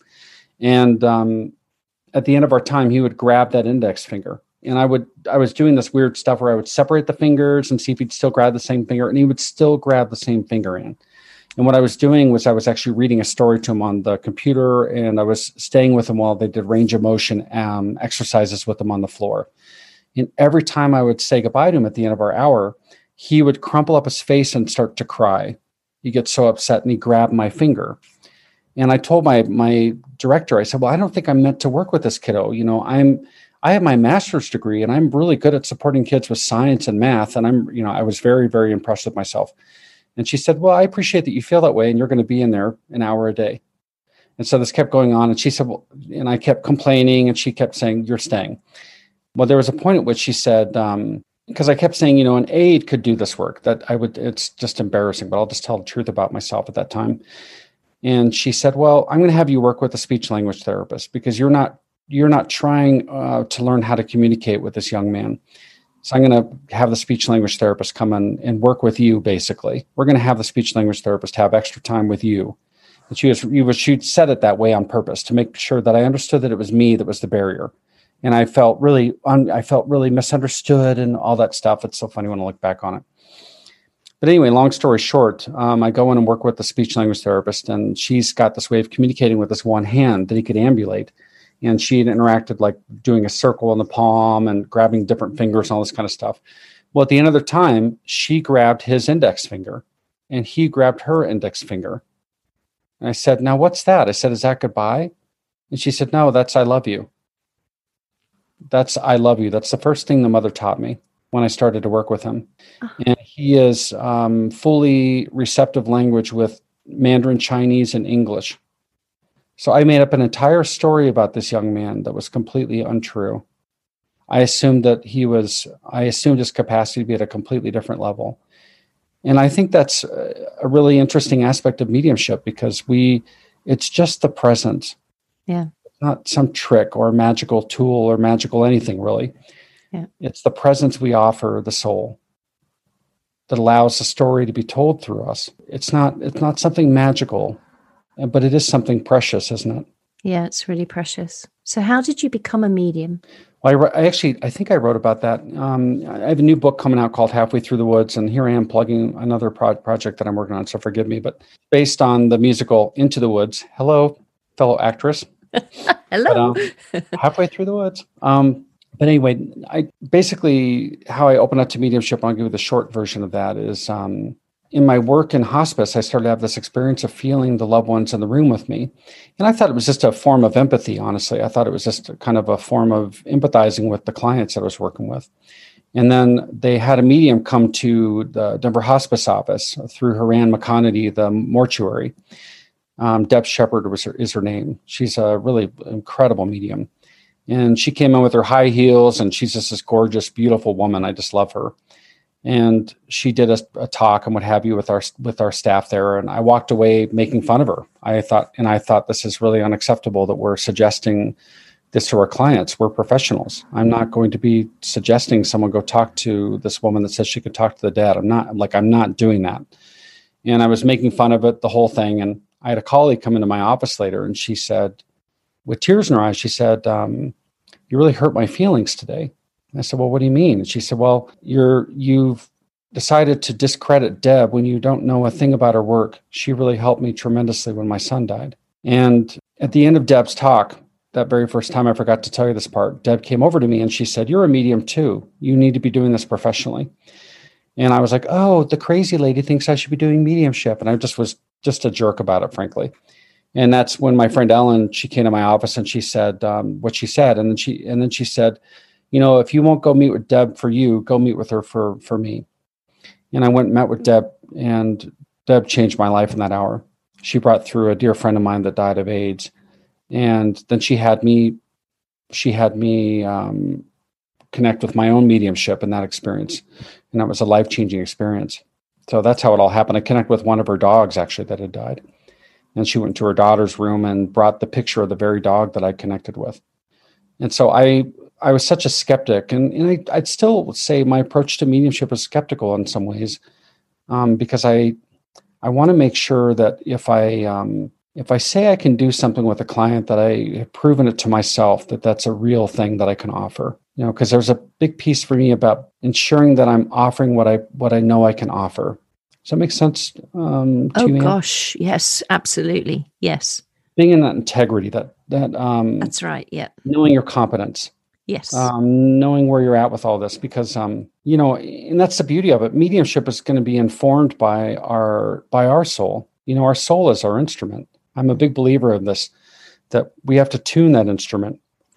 and um, at the end of our time, he would grab that index finger. And I would, I was doing this weird stuff where I would separate the fingers and see if he'd still grab the same finger, and he would still grab the same finger in. And what I was doing was I was actually reading a story to him on the computer, and I was staying with him while they did range of motion um, exercises with him on the floor. And every time I would say goodbye to him at the end of our hour, he would crumple up his face and start to cry. He'd get so upset, and he grabbed my finger. And I told my my director, I said, well, I don't think I'm meant to work with this kiddo. You know, I'm, I have my master's degree and I'm really good at supporting kids with science and math. And I'm, you know, I was very, very impressed with myself. And she said, well, I appreciate that you feel that way, and you're going to be in there an hour a day. And so this kept going on. And she said, well, and I kept complaining, and she kept saying, you're staying. Well, there was a point at which she said, um, because I kept saying, you know, an aide could do this work, that I would, it's just embarrassing, but I'll just tell the truth about myself at that time. And she said, well, I'm going to have you work with a speech language therapist, because you're not, you're not trying uh, to learn how to communicate with this young man. So I'm going to have the speech language therapist come in and work with you, basically. We're going to have the speech language therapist have extra time with you. And she was, she said it that way on purpose to make sure that I understood that it was me that was the barrier. And I felt really, un, I felt really misunderstood and all that stuff. It's so funny when I look back on it. But anyway, long story short, um, I go in and work with the speech language therapist, and she's got this way of communicating with this one hand that he could ambulate. And she had interacted like doing a circle in the palm and grabbing different fingers and all this kind of stuff. Well, at the end of the time, she grabbed his index finger and he grabbed her index finger. And I said, now what's that? I said, is that goodbye? And she said, no, that's I love you. That's I love you. That's the first thing the mother taught me when I started to work with him. Oh. And he is um, fully receptive language with Mandarin Chinese and English. So I made up an entire story about this young man that was completely untrue. I assumed that he was, I assumed his capacity to be at a completely different level. And I think that's a really interesting aspect of mediumship, because we, it's just the present. Yeah. Not some trick or magical tool or magical anything, really. Yeah. It's the presence we offer the soul that allows the story to be told through us. It's not, it's not something magical, but it is something precious, isn't it? Yeah, it's really precious. So how did you become a medium? Well, I, I actually, I think I wrote about that. Um, I have a new book coming out called Halfway Through the Woods, and here I am plugging another pro- project that I'm working on, so forgive me, but based on the musical Into the Woods. Hello, fellow actress. Hello. But, um, Halfway Through the Woods. Um, but anyway, I basically, how I open up to mediumship, I'll give you the short version of that, is um, in my work in hospice, I started to have this experience of feeling the loved ones in the room with me. And I thought it was just a form of empathy, honestly. I thought it was just a kind of a form of empathizing with the clients that I was working with. And then they had a medium come to the Denver Hospice office through Haran McConaughey, the mortuary. Um, Deb Shepard was her, is her name. She's a really incredible medium. And she came in with her high heels, and she's just this gorgeous, beautiful woman. I just love her. And she did a, a talk and what have you with our with our staff there. And I walked away making fun of her. I thought, and I thought this is really unacceptable that we're suggesting this to our clients. We're professionals. I'm not going to be suggesting someone go talk to this woman that says she could talk to the dead. I'm not like, I'm not doing that. And I was making fun of it, the whole thing. And I had a colleague come into my office later, and she said, with tears in her eyes, she said, um, "You really hurt my feelings today." I said, "Well, what do you mean?" And she said, "Well, you're, you've decided to discredit Deb when you don't know a thing about her work. She really helped me tremendously when my son died." And at the end of Deb's talk, that very first time, I forgot to tell you this part, Deb came over to me and she said, "You're a medium too. You need to be doing this professionally." And I was like, "Oh, the crazy lady thinks I should be doing mediumship." And I just was just a jerk about it, frankly. And that's when my friend Ellen, she came to my office and she said um, what she said. And then she, and then she said, "You know, if you won't go meet with Deb for you, go meet with her for, for me." And I went and met with Deb, and Deb changed my life in that hour. She brought through a dear friend of mine that died of AIDS. And then she had me, she had me um, connect with my own mediumship in that experience. And that was a life-changing experience. So that's how it all happened. I connected with one of her dogs, actually, that had died. And she went to her daughter's room and brought the picture of the very dog that I connected with. And so I I was such a skeptic, and, and I, I'd still say my approach to mediumship is skeptical in some ways, um, because I I want to make sure that if I um, if I say I can do something with a client, that I have proven it to myself that that's a real thing that I can offer. You know, because there's a big piece for me about ensuring that I'm offering what I what I know I can offer. Does that make sense? Um, to oh you, Ann? gosh, yes, absolutely, yes. Being in that integrity, that that um, That's right. Yeah. knowing your competence. Yes. Um, knowing where you're at with all this, because, um, you know, and that's the beauty of it. Mediumship is going to be informed by our, by our soul. You know, our soul is our instrument. I'm a big believer of this, that we have to tune that instrument.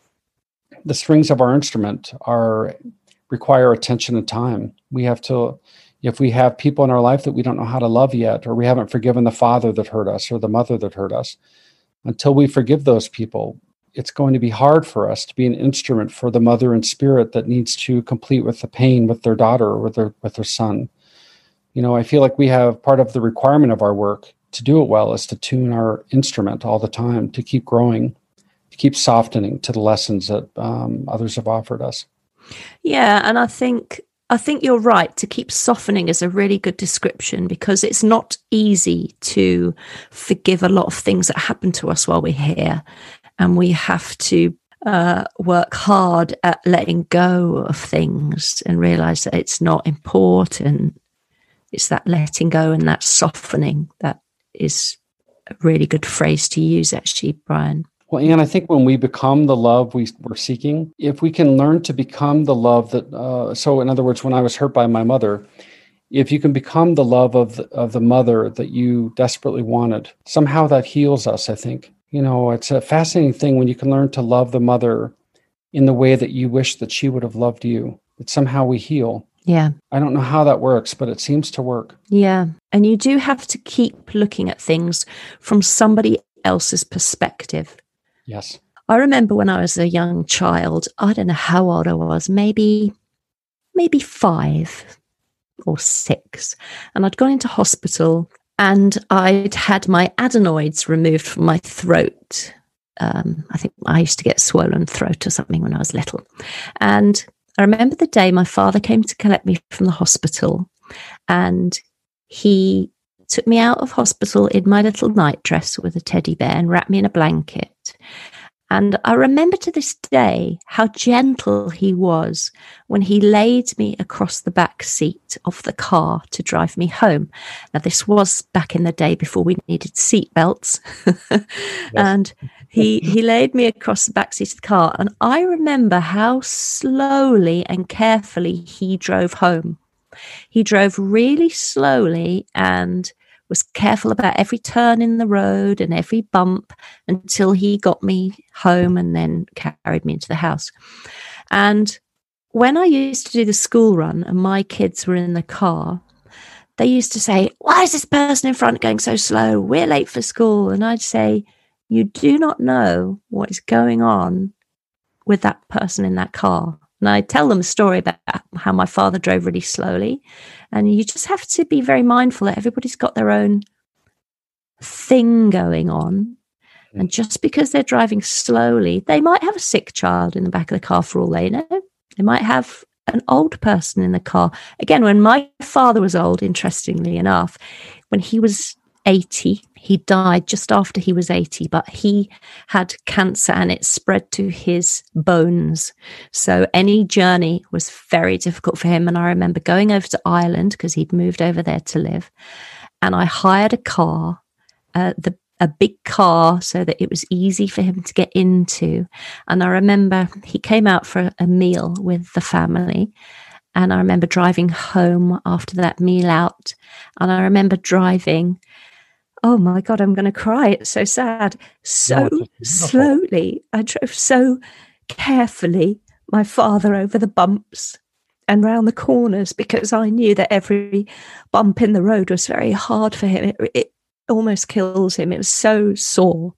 The strings of our instrument are, require attention and time. We have to, if we have people in our life that we don't know how to love yet, or we haven't forgiven the father that hurt us or the mother that hurt us, until we forgive those people, it's going to be hard for us to be an instrument for the mother in spirit that needs to complete with the pain with their daughter or with their, with their son. You know, I feel like we have part of the requirement of our work to do it well is to tune our instrument all the time, to keep growing, to keep softening to the lessons that um, others have offered us. Yeah. And I think, I think you're right. To keep softening is a really good description, because it's not easy to forgive a lot of things that happen to us while we're here. And we have to uh, work hard at letting go of things and realize that it's not important. It's that letting go and that softening that is a really good phrase to use, actually, Brian. Well, Anne, I think when we become the love we, we're seeking, if we can learn to become the love that, uh, so in other words, when I was hurt by my mother, if you can become the love of the, of the mother that you desperately wanted, somehow that heals us, I think. You know, it's a fascinating thing when you can learn to love the mother in the way that you wish that she would have loved you, that somehow we heal. Yeah. I don't know how that works, but it seems to work. Yeah. And you do have to keep looking at things from somebody else's perspective. Yes. I remember when I was a young child, I don't know how old I was, maybe, maybe five or six. And I'd gone into hospital and I'd had my adenoids removed from my throat. Um, I think I used to get swollen throat or something when I was little. And I remember the day my father came to collect me from the hospital, and he took me out of hospital in my little nightdress with a teddy bear and wrapped me in a blanket. And I remember to this day how gentle he was when he laid me across the back seat of the car to drive me home. Now, this was back in the day before we needed seat belts. Yes. And he, he laid me across the back seat of the car. And I remember how slowly and carefully he drove home. He drove really slowly and was careful about every turn in the road and every bump until he got me home and then carried me into the house. And when I used to do the school run and my kids were in the car, they used to say, "Why is this person in front going so slow? We're late for school." And I'd say, "You do not know what is going on with that person in that car." And I tell them a story about how my father drove really slowly. And you just have to be very mindful that everybody's got their own thing going on. And just because they're driving slowly, they might have a sick child in the back of the car for all they know. They might have an old person in the car. Again, when my father was old, interestingly enough, when he was eighty, he died just after he was eighty, but he had cancer and it spread to his bones. So any journey was very difficult for him. And I remember going over to Ireland because he'd moved over there to live. And I hired a car, uh, the a big car, so that it was easy for him to get into. And I remember he came out for a meal with the family. And I remember driving home after that meal out. And I remember driving, oh my God, I'm going to cry. It's so sad. So no, slowly. I drove so carefully, my father, over the bumps and round the corners, because I knew that every bump in the road was very hard for him. It, it almost kills him. It was so sore.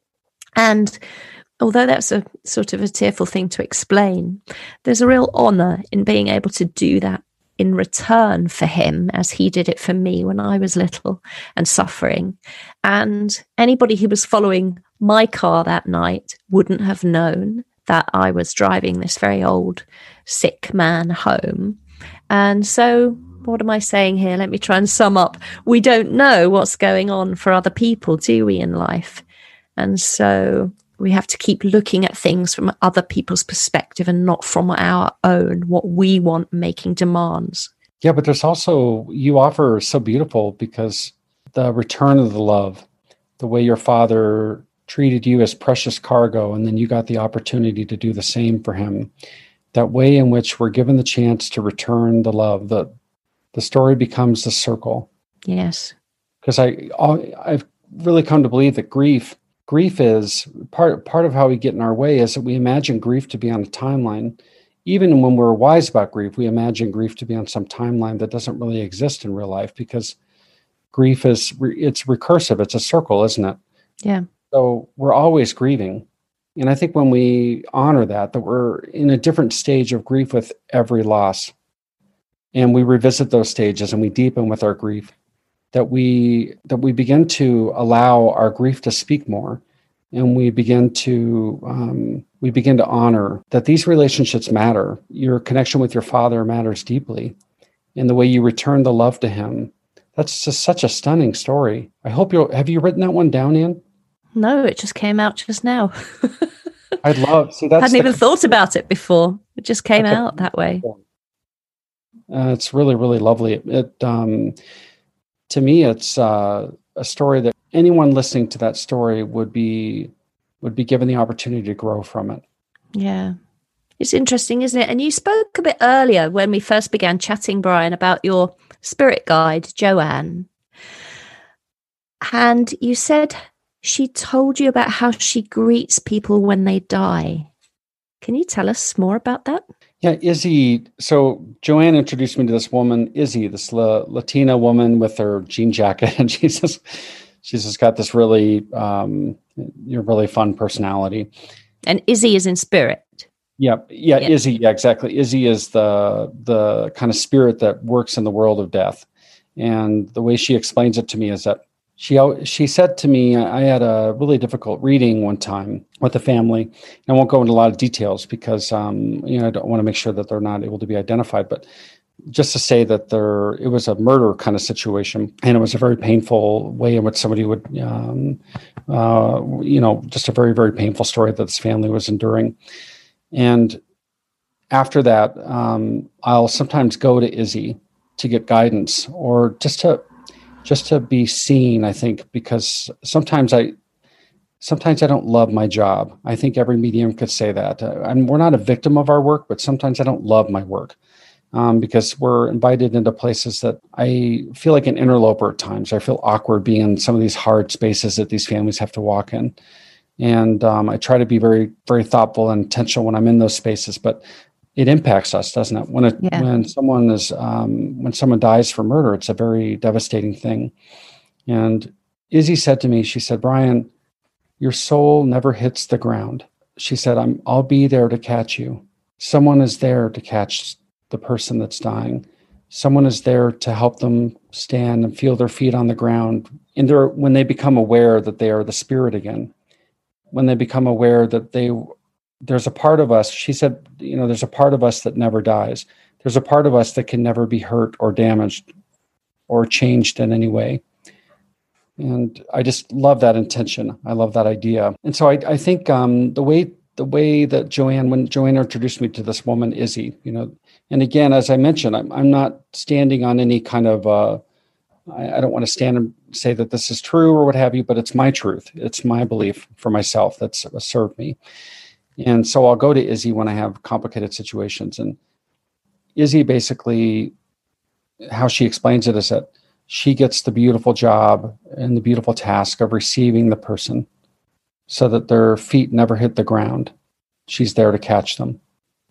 And although that's a sort of a tearful thing to explain, there's a real honour in being able to do that in return for him, as he did it for me when I was little and suffering. And anybody who was following my car that night wouldn't have known that I was driving this very old, sick man home. And so what am I saying here? Let me try and sum up. We don't know what's going on for other people, do we, in life? And so we have to keep looking at things from other people's perspective and not from our own, what we want, making demands. Yeah, but there's also, you offer so beautiful, because the return of the love, the way your father treated you as precious cargo, and then you got the opportunity to do the same for him. That way in which we're given the chance to return the love, the the story becomes the circle. Yes. Because I, I've really come to believe that grief, grief is part, part of how we get in our way is that we imagine grief to be on a timeline. Even when we're wise about grief, we imagine grief to be on some timeline that doesn't really exist in real life, because grief is, it's recursive. It's a circle, isn't it? Yeah. So we're always grieving. And I think when we honor that, that we're in a different stage of grief with every loss, and we revisit those stages and we deepen with our grief, that we that we begin to allow our grief to speak more, and we begin to um, we begin to honor that these relationships matter. Your connection with your father matters deeply, and the way you return the love to him. That's just such a stunning story. I hope you have you written that one down, Ann? No, it just came out just now. I'd love see that. I hadn't even thought about it before. It just came out that way. Uh, it's really, really lovely. It, it um, to me, it's uh, a story that anyone listening to that story would be would be given the opportunity to grow from it. Yeah, it's interesting, isn't it? And you spoke a bit earlier when we first began chatting, Brian, about your spirit guide, Joanne, and you said she told you about how she greets people when they die. Can you tell us more about that? Yeah, Izzy. So Joanne introduced me to this woman, Izzy, this La- Latina woman with her jean jacket, and she's just she's just got this really, um, really fun personality. And Izzy is in spirit. Yeah, yeah, Yeah. Izzy. Yeah, exactly. Izzy is the the kind of spirit that works in the world of death, and the way she explains it to me is that she al- she said to me, I had a really difficult reading one time with the family. I won't go into a lot of details because um, you know I don't want to make sure that they're not able to be identified, but just to say that there it was a murder kind of situation, and it was a very painful way in which somebody would, um, uh, you know, just a very very painful story that this family was enduring. And after that, um, I'll sometimes go to Izzy to get guidance or just to just to be seen, I think, because sometimes I sometimes I don't love my job. I think every medium could say that. Uh, I'm, we're not a victim of our work, but sometimes I don't love my work um, because we're invited into places that I feel like an interloper at times. I feel awkward being in some of these hard spaces that these families have to walk in. And um, I try to be very, very thoughtful and intentional when I'm in those spaces, but it impacts us, doesn't it? When it, Yeah. when someone is, um, when someone dies for murder, it's a very devastating thing. And Izzy said to me, she said, Brian, your soul never hits the ground. She said, I'm, I'll be there to catch you. Someone is there to catch the person that's dying. Someone is there to help them stand and feel their feet on the ground. And they're, when they become aware that they are the spirit again, when they become aware that they, there's a part of us, she said, you know, there's a part of us that never dies. There's a part of us that can never be hurt or damaged or changed in any way. And I just love that intention. I love that idea. And so I, I think um, the way the way that Joanne, when Joanne introduced me to this woman, Izzy, you know, and again, as I mentioned, I'm, I'm not standing on any kind of, uh, I, I don't want to stand and say that this is true or what have you, but it's my truth. It's my belief for myself that's served me. And so I'll go to Izzy when I have complicated situations. And Izzy basically, how she explains it is that she gets the beautiful job and the beautiful task of receiving the person so that their feet never hit the ground. She's there to catch them.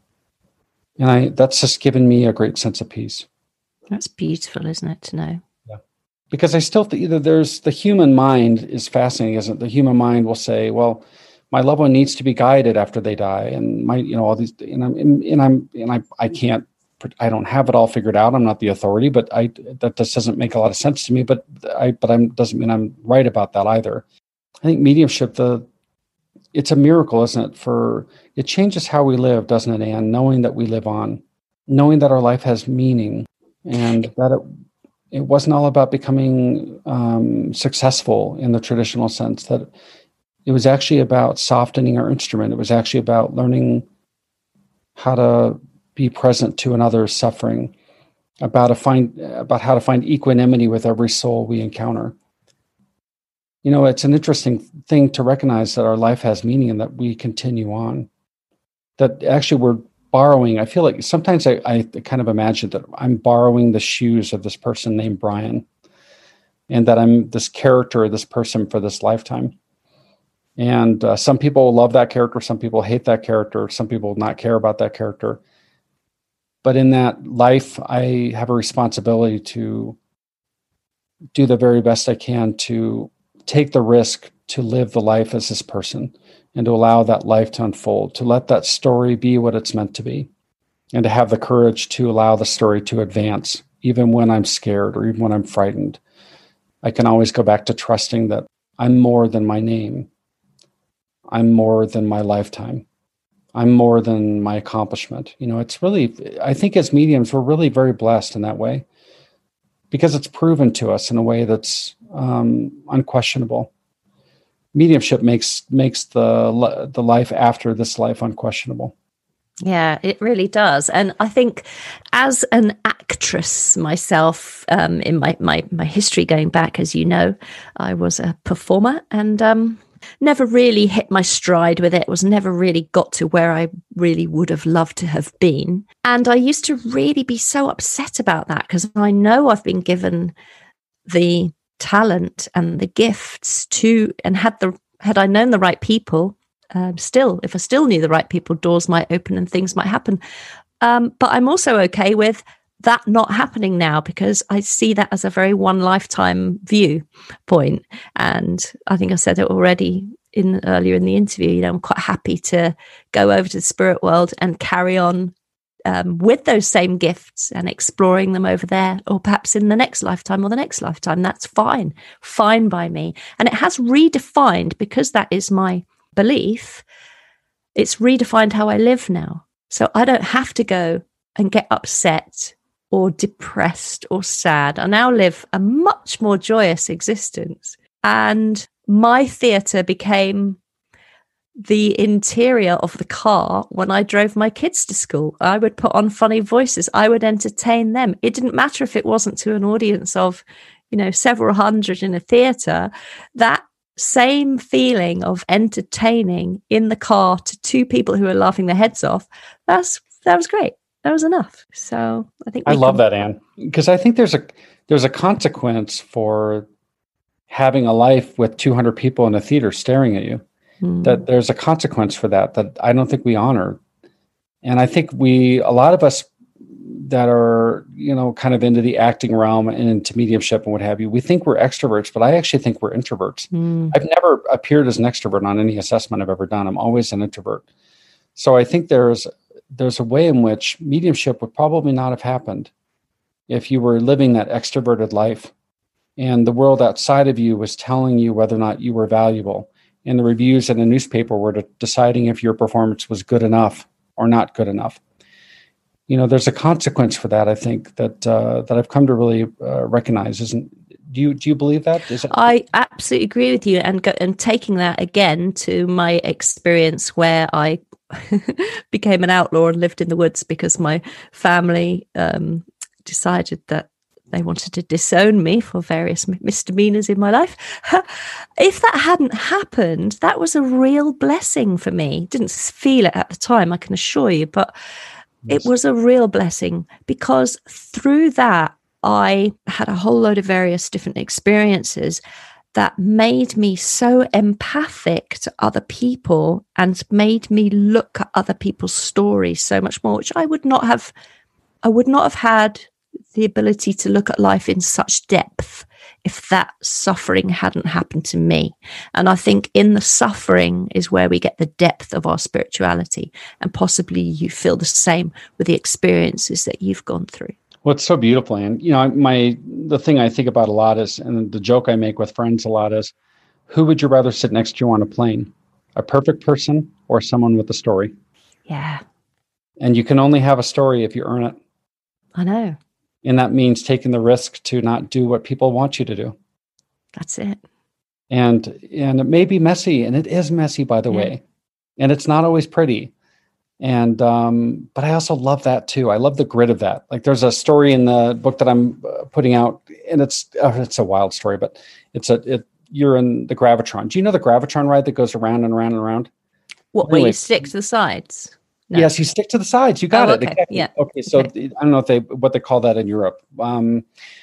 And I that's just given me a great sense of peace. That's beautiful, isn't it, to know? Yeah. Because I still think either there's the human mind is fascinating, isn't it? The human mind will say, well, my loved one needs to be guided after they die. And my, you know, all these, and I'm, and I'm, and I, I can't, I don't have it all figured out. I'm not the authority, but I, that just doesn't make a lot of sense to me, but I, but I'm, doesn't mean I'm right about that either. I think mediumship, the, it's a miracle, isn't it? For, it changes how we live, doesn't it, Anne? Knowing that we live on, knowing that our life has meaning and that it, it wasn't all about becoming um, successful in the traditional sense, that it was actually about softening our instrument. It was actually about learning how to be present to another's suffering, about to find about how to find equanimity with every soul we encounter. You know, it's an interesting thing to recognize that our life has meaning and that we continue on. That actually we're borrowing. I feel like sometimes I, I kind of imagine that I'm borrowing the shoes of this person named Brian, and that I'm this character, this person for this lifetime. And uh, some people love that character, some people hate that character, some people not care about that character. But in that life, I have a responsibility to do the very best I can to take the risk to live the life as this person and to allow that life to unfold, to let that story be what it's meant to be, and to have the courage to allow the story to advance, even when I'm scared or even when I'm frightened. I can always go back to trusting that I'm more than my name. I'm more than my lifetime. I'm more than my accomplishment. You know, it's really, I think as mediums, we're really very blessed in that way because it's proven to us in a way that's um, unquestionable. Mediumship makes makes the the life after this life unquestionable. Yeah, it really does. And I think as an actress myself, um, in my, my, my history going back, as you know, I was a performer and um, never really hit my stride with it, was never really got to where I really would have loved to have been. And I used to really be so upset about that because I know I've been given the talent and the gifts to, and had the had I known the right people um, still, if I still knew the right people, doors might open and things might happen. Um, but I'm also okay with that not happening now, because I see that as a very one lifetime view point. And I think I said it already in earlier in the interview, you know, I'm quite happy to go over to the spirit world and carry on um, with those same gifts and exploring them over there, or perhaps in the next lifetime or the next lifetime. That's fine, fine by me. And it has redefined, because that is my belief, it's redefined how I live now. So I don't have to go and get upset or depressed or sad. I now live a much more joyous existence. And my theatre became the interior of the car when I drove my kids to school. I would put on funny voices. I would entertain them. It didn't matter if it wasn't to an audience of, you know, several hundred in a theatre. That same feeling of entertaining in the car to two people who are laughing their heads off, that's that was great. That was enough. So I think I love can- that, Anne, because I think there's a there's a consequence for having a life with two hundred people in a theater staring at you. Mm. That there's a consequence for that that I don't think we honor. And I think we, a lot of us that are, you know, kind of into the acting realm and into mediumship and what have you, we think we're extroverts, but I actually think we're introverts. Mm. I've never appeared as an extrovert on any assessment I've ever done. I'm always an introvert. So I think there's there's a way in which mediumship would probably not have happened if you were living that extroverted life and the world outside of you was telling you whether or not you were valuable. And the reviews in a newspaper were de- deciding if your performance was good enough or not good enough. You know, there's a consequence for that, I think, that uh, that I've come to really uh, recognize. Isn't do you do you believe that? Is it- I absolutely agree with you, and go, and taking that again to my experience where I became an outlaw and lived in the woods because my family um, decided that they wanted to disown me for various misdemeanors in my life. If that hadn't happened, that was a real blessing for me. Didn't feel it at the time, I can assure you, but yes. It was a real blessing, because through that, I had a whole load of various different experiences that made me so empathic to other people and made me look at other people's stories so much more, which I would not have, I would not have had the ability to look at life in such depth if that suffering hadn't happened to me. And I think in the suffering is where we get the depth of our spirituality, and possibly you feel the same with the experiences that you've gone through. Well, it's so beautiful. And, you know, my, the thing I think about a lot is, and the joke I make with friends a lot is, who would you rather sit next to you on a plane? A perfect person or someone with a story? Yeah. And you can only have a story if you earn it. I know. And that means taking the risk to not do what people want you to do. That's it. And, and it may be messy, and it is messy, by the yeah. way. And it's not always pretty. And, um, but I also love that too. I love the grit of that. Like there's a story in the book that I'm uh, putting out, and it's, uh, it's a wild story, but it's a, it, you're in the Gravitron. Do you know the Gravitron ride that goes around and around and around? What, anyway, where you stick to the sides? No. Yes, you stick to the sides. You got oh, it. Okay. Exactly. Yeah. Okay. So okay. I don't know if they, what they call that in Europe. Um,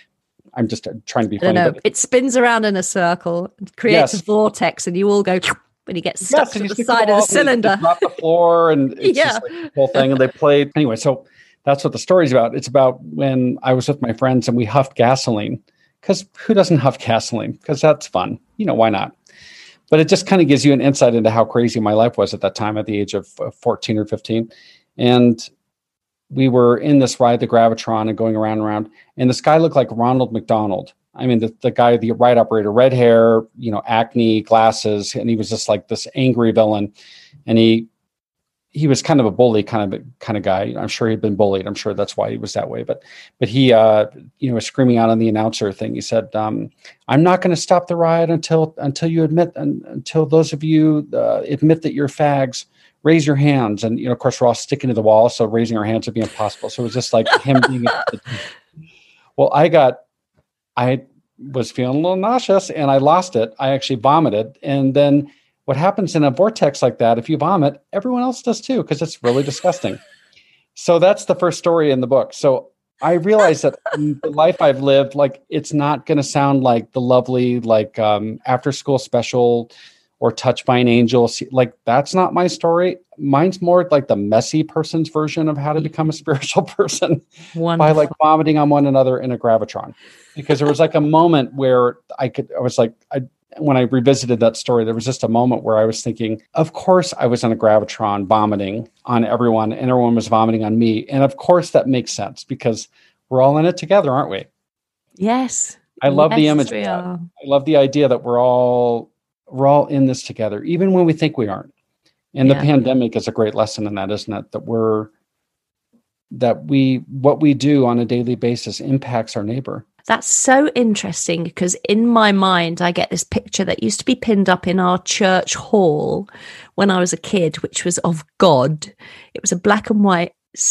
I'm just trying to be funny. I don't know. But it spins around in a circle, creates yes. a vortex, and you all go when you get stuck yes, to the side of the cylinder. Drop the floor, and it's yeah. just like the whole thing. And they played anyway. So that's what the story's about. It's about when I was with my friends and we huffed gasoline, because who doesn't huff gasoline? Because that's fun. You know, why not? But it just kind of gives you an insight into how crazy my life was at that time, at the age of fourteen or fifteen. And we were in this ride, the Gravitron, and going around and around. And this guy looked like Ronald McDonald. I mean, the, the guy, the ride operator, red hair, you know, acne, glasses, and he was just like this angry villain. And he he was kind of a bully kind of kind of guy. I'm sure he'd been bullied. I'm sure that's why he was that way. But but he, uh, you know, was screaming out on the announcer thing. He said, um, "I'm not going to stop the ride until until you admit and until those of you uh, admit that you're fags. Raise your hands." And you know, of course, we're all sticking to the wall, so raising our hands would be impossible. So it was just like him being. Well, I got. I was feeling a little nauseous and I lost it. I actually vomited. And then what happens in a vortex like that, if you vomit, everyone else does too, because it's really disgusting. So that's the first story in the book. So I realized that in the life I've lived, like it's not going to sound like the lovely, like um, after school special or touched by an angel. Like, that's not my story. Mine's more like the messy person's version of how to become a spiritual person. Wonderful. By like vomiting on one another in a Gravitron. Because there was like a moment where I could, I was like, I, when I revisited that story, there was just a moment where I was thinking, of course I was in a Gravitron vomiting on everyone and everyone was vomiting on me. And of course that makes sense because we're all in it together, aren't we? Yes. I love yes, the image. We of that. are. I love the idea that we're all, we're all in this together, even when we think we aren't. And yeah. the pandemic is a great lesson in that, isn't it? That we're, that we, what we do on a daily basis impacts our neighbor. That's so interesting because in my mind, I get this picture that used to be pinned up in our church hall when I was a kid, which was of God. It was a black and white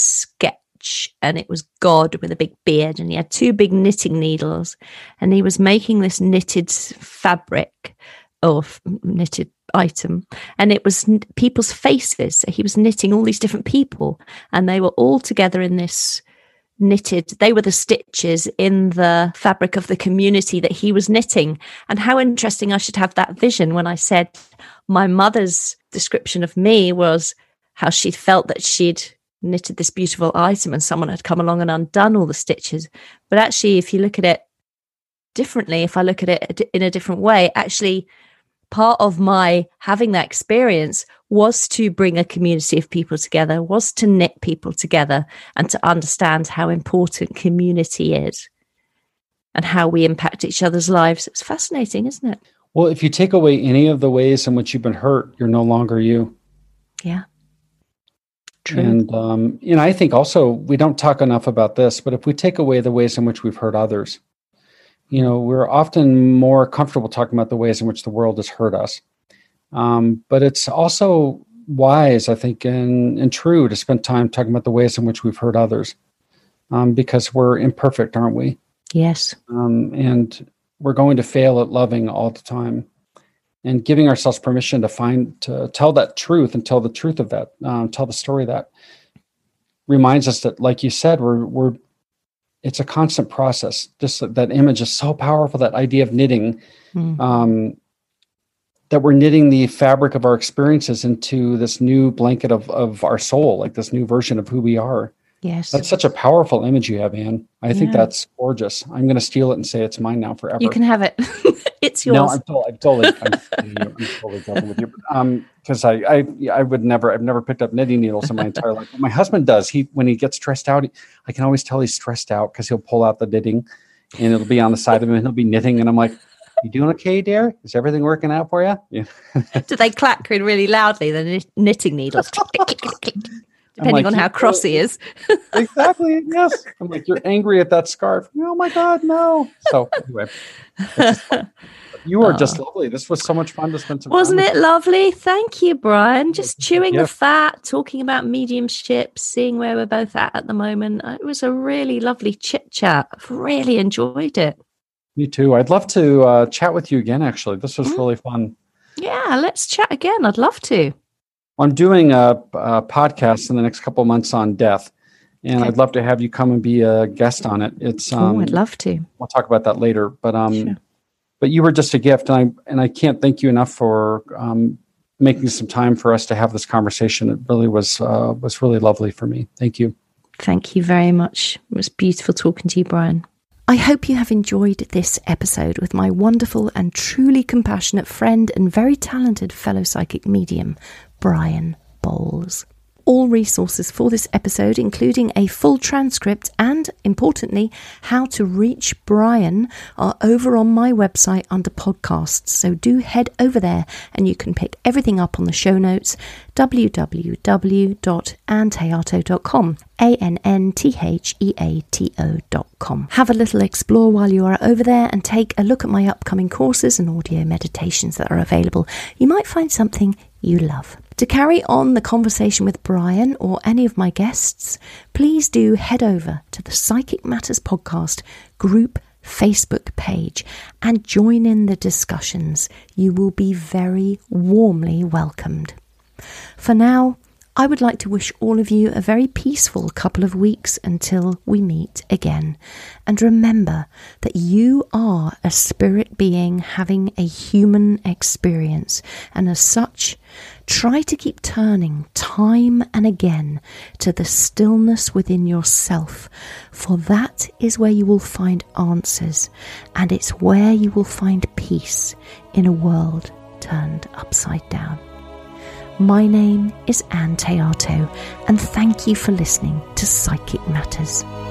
sketch and it was God with a big beard and he had two big knitting needles and he was making this knitted fabric or knitted item and it was people's faces. So he was knitting all these different people and they were all together in this knitted, they were the stitches in the fabric of the community that he was knitting. And how interesting I should have that vision when I said my mother's description of me was how she felt that she'd knitted this beautiful item and someone had come along and undone all the stitches. But actually, if you look at it differently, if I look at it in a different way, actually part of my having that experience was to bring a community of people together, was to knit people together and to understand how important community is and how we impact each other's lives. It's fascinating, isn't it? Well, if you take away any of the ways in which you've been hurt, you're no longer you. Yeah. True. And, um, you know, I think also we don't talk enough about this, but if we take away the ways in which we've hurt others, you know, we're often more comfortable talking about the ways in which the world has hurt us. Um, but it's also wise, I think, and, and true to spend time talking about the ways in which we've hurt others um, because we're imperfect, aren't we? Yes. Um, and we're going to fail at loving all the time and giving ourselves permission to find, to tell that truth and tell the truth of that, um, tell the story of that reminds us that, like you said, we're, we're, it's a constant process. This, that image is so powerful, that idea of knitting, mm. um, that we're knitting the fabric of our experiences into this new blanket of, of our soul, like this new version of who we are. Yes. That's such a powerful image you have, Anne. I yeah. think that's gorgeous. I'm going to steal it and say it's mine now forever. You can have it. It's yours. No, I'm, to- I'm totally, I'm, I'm totally joking with you. Um, because I, I, I would never, I've never picked up knitting needles in my entire life. But my husband does. He, when he gets stressed out, he, I can always tell he's stressed out because he'll pull out the knitting, and it'll be on the side of him, and he'll be knitting, and I'm like, "You doing okay, dear? Is everything working out for you?" Yeah. Do they clack really loudly? The knitting needles, depending like, on how cross he is. Exactly. Yes. I'm like, "You're angry at that scarf." Oh my God, no. So anyway. You are just oh. lovely. This was so much fun to spend some Wasn't time it with. lovely? Thank you, Brian. Just chewing yeah. the fat, talking about mediumship, seeing where we're both at at the moment. It was a really lovely chit chat. I've really enjoyed it. Me too. I'd love to uh, chat with you again, actually. This was mm. really fun. Yeah, let's chat again. I'd love to. I'm doing a, a podcast in the next couple of months on death, and okay. I'd love to have you come and be a guest on it. It's. Um, oh, I'd love to. We'll talk about that later, but um. Sure. But you were just a gift, and I and I can't thank you enough for um, making some time for us to have this conversation. It really was uh, was really lovely for me. Thank you. Thank you very much. It was beautiful talking to you, Brian. I hope you have enjoyed this episode with my wonderful and truly compassionate friend and very talented fellow psychic medium, Brian Bowles. All resources for this episode, including a full transcript and, importantly, how to reach Brian, are over on my website under podcasts. So do head over there and you can pick everything up on the show notes, w w w dot ann theato dot com, A N N T H E A T O dot com. Have a little explore while you are over there and take a look at my upcoming courses and audio meditations that are available. You might find something you love. To carry on the conversation with Brian or any of my guests, please do head over to the Psychic Matters Podcast group Facebook page and join in the discussions. You will be very warmly welcomed. For now, I would like to wish all of you a very peaceful couple of weeks until we meet again. And remember that you are a spirit being having a human experience. And as such, try to keep turning time and again to the stillness within yourself, for that is where you will find answers, and it's where you will find peace in a world turned upside down. My name is Anne Teato, and thank you for listening to Psychic Matters.